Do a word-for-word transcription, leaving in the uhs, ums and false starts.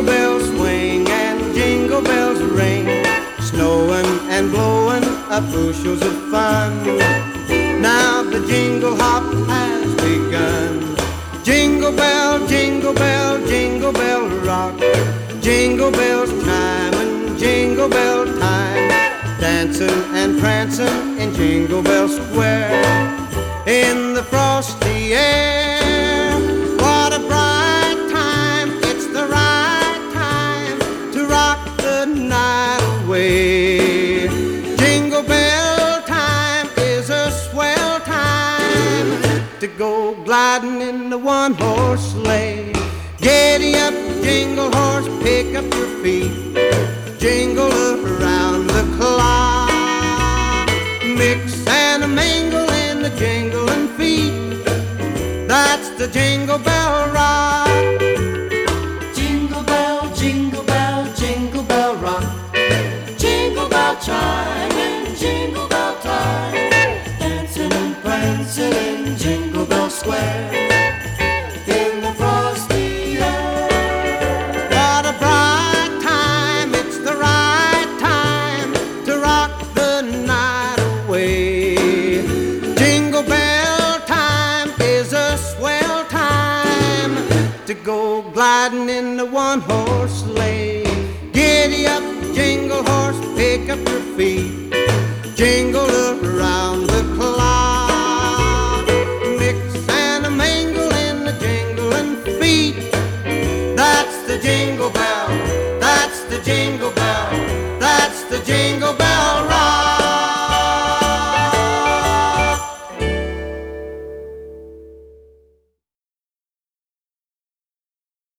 Jingle bells swing and jingle bells ring, snowing and blowing up bushels of fun. Now the jingle hop has begun. Jingle bell, jingle bell, jingle bell rock, jingle bells chime and jingle bell time, dancing and prancing in Jingle Bell Square. In the frosty air, what a bright time, it's the right time to rock the night away. Jingle bell time is a swell time to go gliding in the one-horse sleigh. Giddy up, jingle horse, pick up your feet, jingle around the clock, mix and a mingle in the jingling feet. That's the Jingle Bell Rock. Jingle bell, jingle bell, jingle bell rock, jingle bell chime and jingle bell time, dancing and prancing in Jingle Bell Square. In the frosty air, What a bright time, it's the right time to rock the night away. Jingle bell time is a swell time to go gliding in the one-horse sleigh. Giddy up, jingle horse, pick up your feet, jingle around the clock, mix and a mingle in the jingling feet. That's the jingle bell, that's the jingle bell, that's the jingle